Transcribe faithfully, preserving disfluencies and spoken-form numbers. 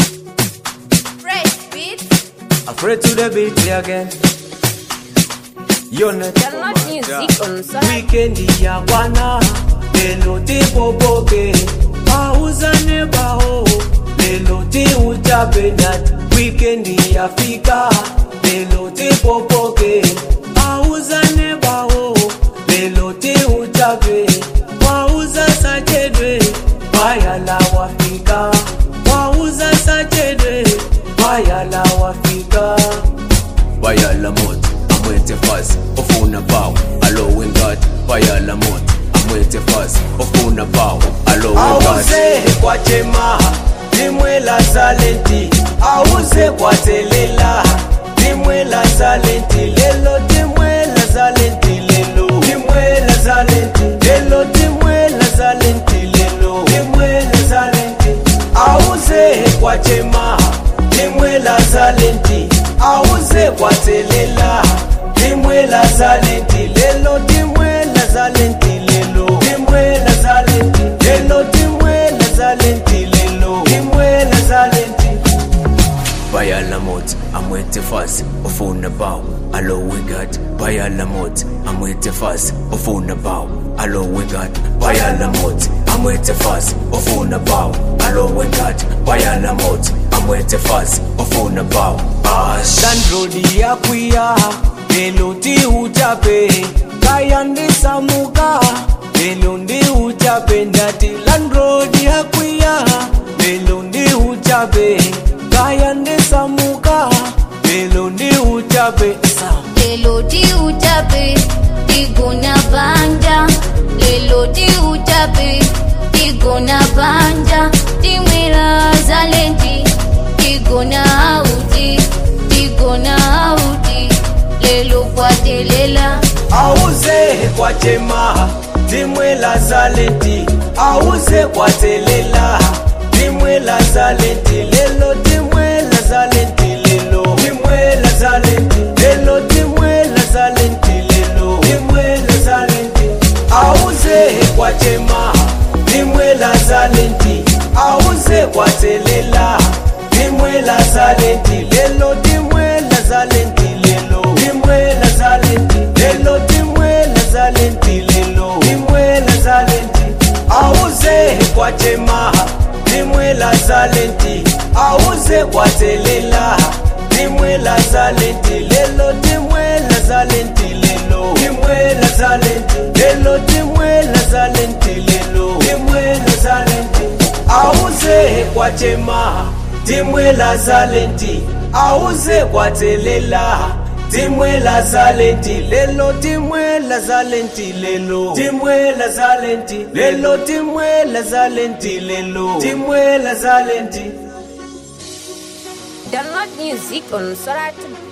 Fresh beat. Afraid to the beat again. You're not Download music on Solar. Weekend ya wana. Lelo ti popoke. Pauza neba ho. Lelo ti uchape nat. Weekend ya fika. Lelo ti popoke. Pauza neba ho. Lelo ti uchape. Pauza sachedwe. Baya la wafika. Pauza sachedwe. Baya la wafika. Baya la moto. I'm waiting fast. Ofuna bow. Allo in God. Baya la moto. I'm waiting fast. Ofuna bow. Allo in God. Auze kwa chema. Dimwe la salenti. Auze kwa telela. Dimwe la salenti. Lelo dimwe la salenti. Lelo dimwe la salenti. Lelo dimwe la salenti. Lelo dimwe la salenti. Auze kwa chema. Dimwe la salenti. Auze kwa telela. Dimwe la salenti. Lelo dimwe la salenti. Lelo dimwe la salenti. Lelo dimwe la salenti. Lelo dimwe la salenti. Baya la mot, I'm waiting fast. Ofuna bow, allo we got. Baya la mot, I'm waiting fast. Ofuna bow, allo we got. Baya la mot, I'm waiting fast. Ofuna bow, allo we got. Baya la mot, I'm waiting fast. Ofuna bow. Ash. Landrodi ya kuya, lelo ti uchape. Kayande samuka, lelo ndi uchape. Ndati landrodi ya kuya, lelo ndi uchape. Kayande samuka, lelo ndi uchape. Lelo di uchape, digona banja. Lelo di uchape, digona banja. Dimwela zalenti, digona auti, digona auti. Lelo kwa telela. Auze kwa chema, dimwela zalenti. Auze kwa telela, dimwela zalenti. Lelo dimwela zalenti. Lelo dimwela zalenti. Lelo dimwela zalenti. Lelo dimwela zalenti. Auze kwa chema, dimwela zalenti. Auze kwa telela, dimwela zalenti. Lelo dimwela zalenti. Lelo dimwela zalenti. Lelo dimwela zalenti. Lelo dimwela zalenti. Auze kwa chema, dimwela zalenti. Auze kwa telela, dimwela zalenti. Lelo dimwela zalenti. Lelo dimwela zalenti. Lelo dimwela zalenti. Lelo dimwela zalenti. Auze kwa chema, dimwela zalenti. Auze kwa telela, dimwela zalenti. Lelo dimwela zalenti. Lelo dimwela zalenti. Lelo dimwela zalenti. Lelo dimwela zalenti. Download music on Solar.